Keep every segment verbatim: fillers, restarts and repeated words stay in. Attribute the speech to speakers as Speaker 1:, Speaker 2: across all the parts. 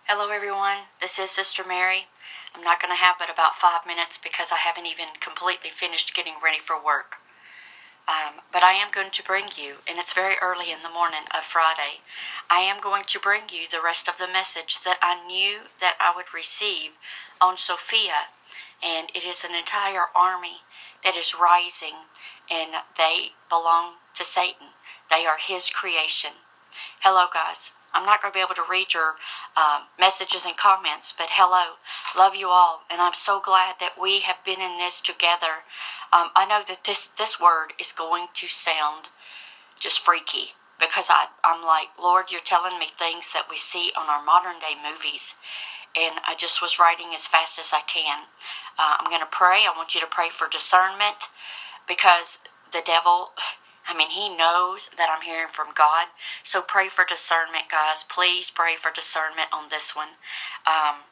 Speaker 1: Hello everyone, this is Sister Mary. I'm not going to have but about five minutes because I haven't even completely finished getting ready for work. Um, but I am going to bring you, and it's very early in the morning of Friday, I am going to bring you the rest of the message that I knew that I would receive on Sophia. And it is an entire army that is rising, and they belong to Satan. They are his creation. Hello guys. I'm not going to be able to read your uh, messages and comments, but hello, love you all, and I'm so glad that we have been in this together. Um, I know that this, this word is going to sound just freaky, because I, I'm like, Lord, you're telling me things that we see on our modern day movies, and I just was writing as fast as I can. Uh, I'm going to pray. I want you to pray for discernment, because the devil... I mean, he knows that I'm hearing from God. So pray for discernment, guys. Please pray for discernment on this one. Um,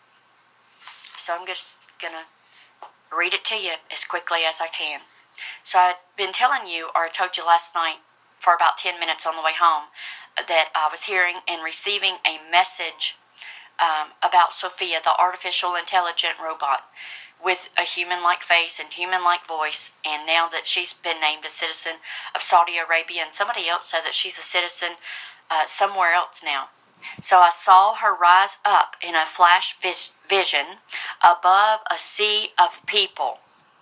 Speaker 1: so I'm just going to read it to you as quickly as I can. So I've been telling you, or I told you last night for about ten minutes on the way home, that I was hearing and receiving a message um, about Sophia, the artificial intelligent robot, with a human-like face and human-like voice, and now that she's been named a citizen of Saudi Arabia, and somebody else says that she's a citizen uh, somewhere else now. So I saw her rise up in a flash vis vision above a sea of people.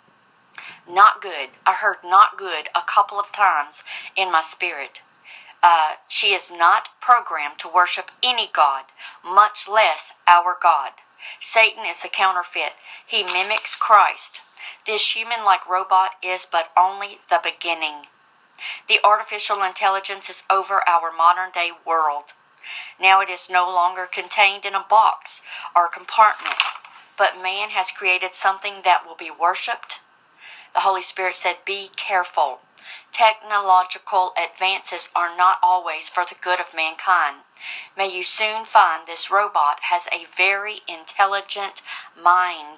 Speaker 1: Not good. I heard not good a couple of times in my spirit. Uh, she is not programmed to worship any god, much less our God. Satan is a counterfeit. He mimics Christ. This human-like robot is but only the beginning. The artificial intelligence is over our modern-day world. Now it is no longer contained in a box or a compartment, but man has created something that will be worshipped. The Holy Spirit said, be careful. Technological advances are not always for the good of mankind. May you soon find this robot has a very intelligent mind,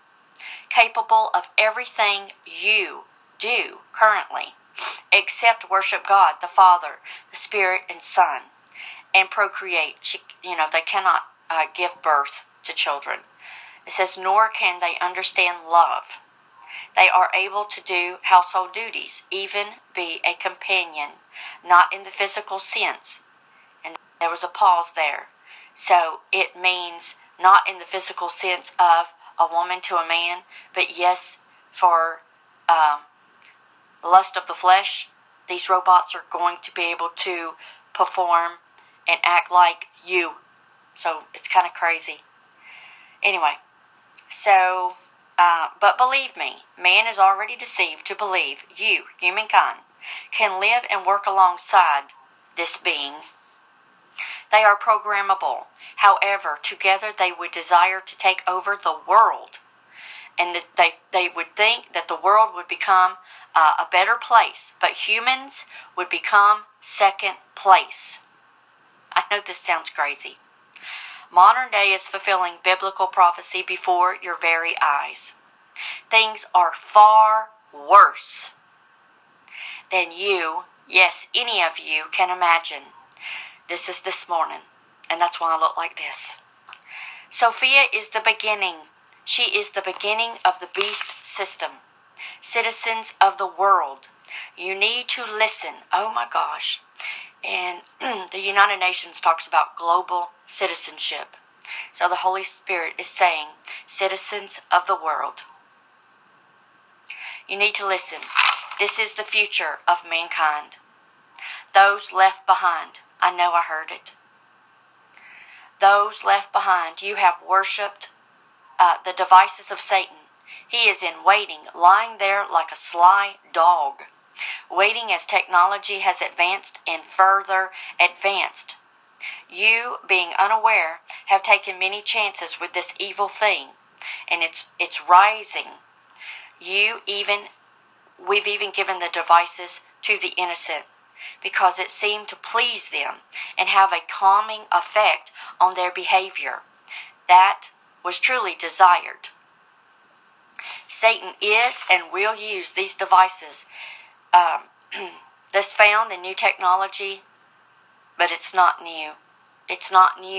Speaker 1: capable of everything you do currently, except worship God, the Father, the Spirit, and Son, and procreate. She, you know, they cannot uh, give birth to children. It says, nor can they understand love. They are able to do household duties, even be a companion, not in the physical sense. And there was a pause there. So it means not in the physical sense of a woman to a man, but yes, for um, lust of the flesh, these robots are going to be able to perform and act like you. So it's kind of crazy. Anyway, so... Uh, but believe me, man is already deceived to believe you, humankind, can live and work alongside this being. They are programmable. However, together they would desire to take over the world. And that they, they would think that the world would become uh, a better place. But humans would become second place. I know this sounds crazy. Modern day is fulfilling biblical prophecy before your very eyes. Things are far worse than you, yes, any of you can imagine. This is this morning, and that's why I look like this. Sophia is the beginning. She is the beginning of the beast system. Citizens of the world, you need to listen. Oh my gosh. And the United Nations talks about global citizenship. So the Holy Spirit is saying, citizens of the world, you need to listen. This is the future of mankind. Those left behind, I know I heard it. Those left behind, you have worshipped uh, the devices of Satan. He is in waiting, lying there like a sly dog, waiting as technology has advanced and further advanced. You, being unaware, have taken many chances with this evil thing, and it's it's rising. You even, we've even given the devices to the innocent because it seemed to please them and have a calming effect on their behavior. That was truly desired. Satan is and will use these devices um, that's found in new technology, but it's not new. It's not new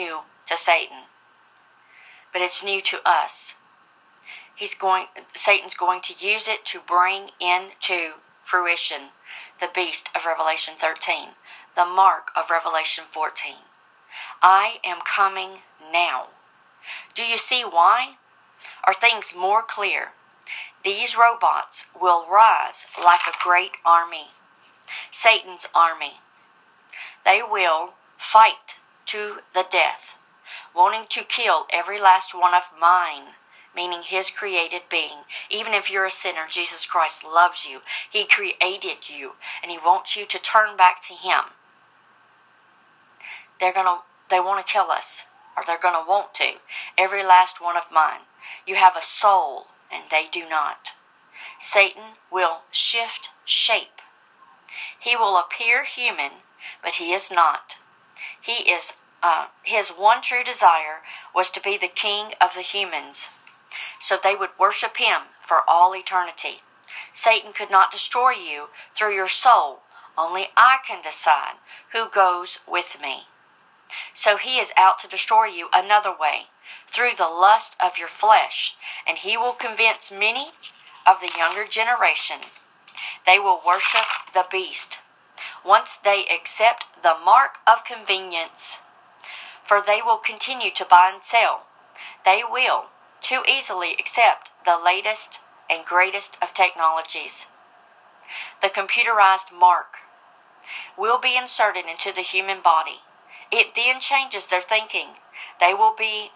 Speaker 1: to Satan, but it's new to us. He's going, Satan's going to use it to bring into fruition the beast of Revelation thirteen, the mark of Revelation fourteen. I am coming now. Do you see why? Are things more clear? These robots will rise like a great army, Satan's army. They will fight to the death, wanting to kill every last one of mine, meaning his created being. Even if you're a sinner, Jesus Christ loves you. He created you, and he wants you to turn back to him. They're gonna, they want to kill us, or they're going to want to. Every last one of mine. You have a soul, and they do not. Satan will shift shape. He will appear human, but he is not. He is, uh, his one true desire was to be the king of the humans, so they would worship him for all eternity. Satan could not destroy you through your soul. Only I can decide who goes with me. So he is out to destroy you another way, through the lust of your flesh, and he will convince many of the younger generation. They will worship the beast once they accept the mark of convenience, for they will continue to buy and sell. They will too easily accept the latest and greatest of technologies. The computerized mark will be inserted into the human body. It then changes their thinking. They will be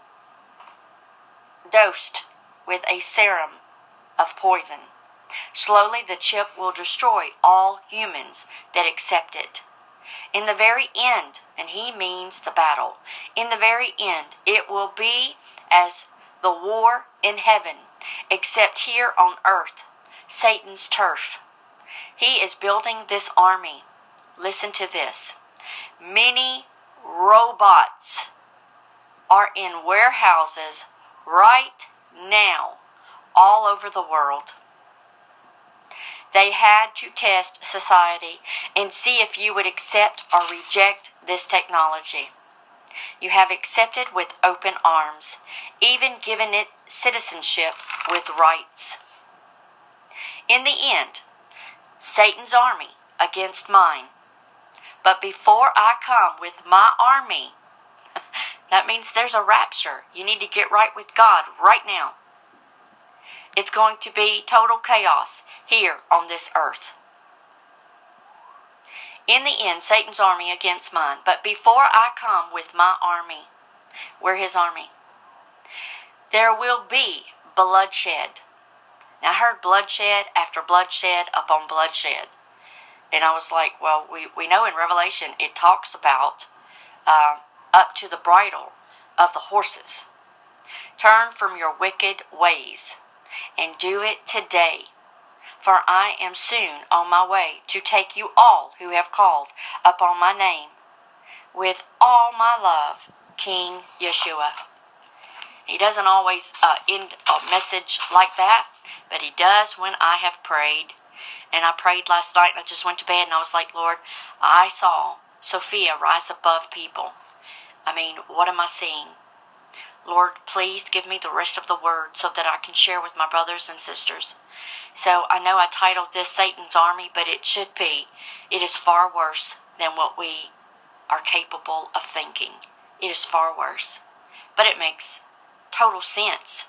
Speaker 1: dosed with a serum of poison. Slowly the chip will destroy all humans that accept it. In the very end, and he means the battle, in the very end, it will be as the war in heaven, except here on earth, Satan's turf. He is building this army. Listen to this. Many robots are in warehouses right now all over the world. They had to test society and see if you would accept or reject this technology. You have accepted with open arms, even given it citizenship with rights. In the end, Satan's army against mine. But before I come with my army, that means there's a rapture. You need to get right with God right now. It's going to be total chaos here on this earth. In the end, Satan's army against mine. But before I come with my army, we're his army, there will be bloodshed. Now I heard bloodshed after bloodshed upon bloodshed. And I was like, well, we, we know in Revelation it talks about uh, up to the bridle of the horses. Turn from your wicked ways and do it today. For I am soon on my way to take you all who have called upon my name with all my love, King Yeshua. He doesn't always uh, end a message like that, but he does when I have prayed. And I prayed last night and I just went to bed and I was like, Lord, I saw Sophia rise above people. I mean, what am I seeing? Lord, please give me the rest of the word so that I can share with my brothers and sisters. So I know I titled this Satan's Army, but it should be, it is far worse than what we are capable of thinking. It is far worse. But it makes total sense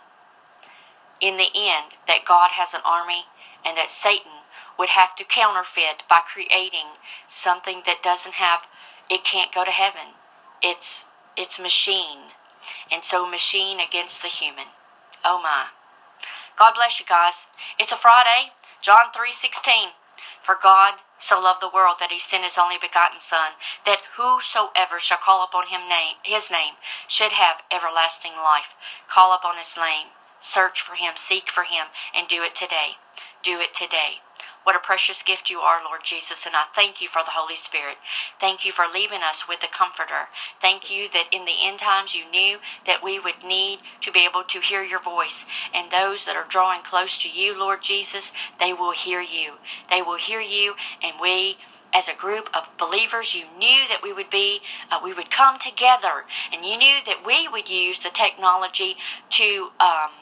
Speaker 1: in the end that God has an army and that Satan would have to counterfeit by creating something that doesn't have, it can't go to heaven. It's, it's machine. And so machine against the human. Oh my. God bless you guys. It's a Friday. John three sixteen. For God so loved the world that he sent his only begotten Son, that whosoever shall call upon him name, his name should have everlasting life. Call upon his name. Search for him. Seek for him. And do it today. Do it today. What a precious gift you are, Lord Jesus, and I thank you for the Holy Spirit. Thank you for leaving us with the Comforter. Thank you that in the end times you knew that we would need to be able to hear your voice. And those that are drawing close to you, Lord Jesus, they will hear you. They will hear you, and we as a group of believers. You knew that we would be, uh, we would come together, and you knew that we would use the technology to um,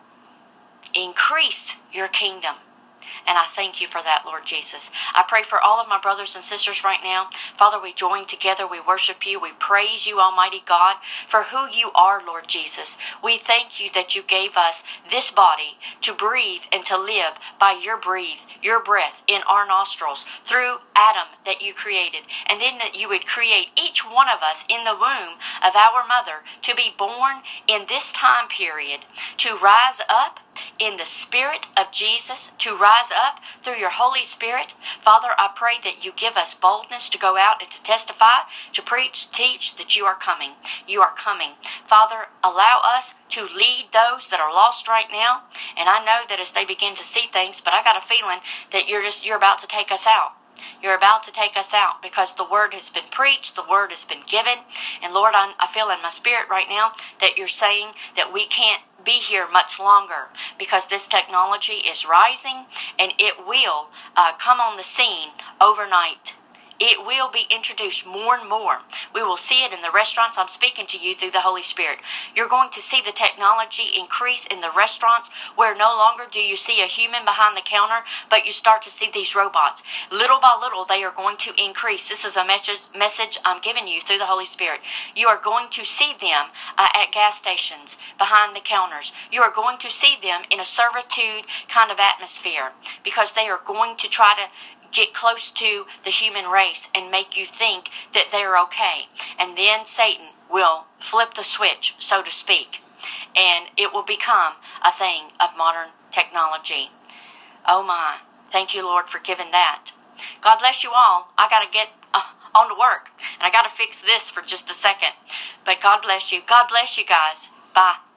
Speaker 1: increase your kingdom. And I thank you for that, Lord Jesus. I pray for all of my brothers and sisters right now. Father, we join together. We worship you. We praise you, Almighty God, for who you are, Lord Jesus. We thank you that you gave us this body to breathe and to live by your breathe, your breath in our nostrils through Adam that you created. And then that you would create each one of us in the womb of our mother to be born in this time period, to rise up in the Spirit of Jesus, to rise up through your Holy Spirit. Father, I pray that you give us boldness to go out and to testify, to preach, teach that you are coming. You are coming. Father, allow us to lead those that are lost right now. And I know that as they begin to see things, but I got a feeling that you're just you're about to take us out. You're about to take us out because the word has been preached, the word has been given. And Lord, I, I feel in my spirit right now that you're saying that we can't be here much longer because this technology is rising and it will uh, come on the scene overnight. It will be introduced more and more. We will see it in the restaurants. I'm speaking to you through the Holy Spirit. You're going to see the technology increase in the restaurants where no longer do you see a human behind the counter, but you start to see these robots. Little by little, they are going to increase. This is a message, message I'm giving you through the Holy Spirit. You are going to see them uh, at gas stations, behind the counters. You are going to see them in a servitude kind of atmosphere because they are going to try to get close to the human race and make you think that they're okay. And then Satan will flip the switch, so to speak, and it will become a thing of modern technology. Oh my. Thank you, Lord, for giving that. God bless you all. I got to get uh, on to work, and I got to fix this for just a second. But God bless you. God bless you guys. Bye.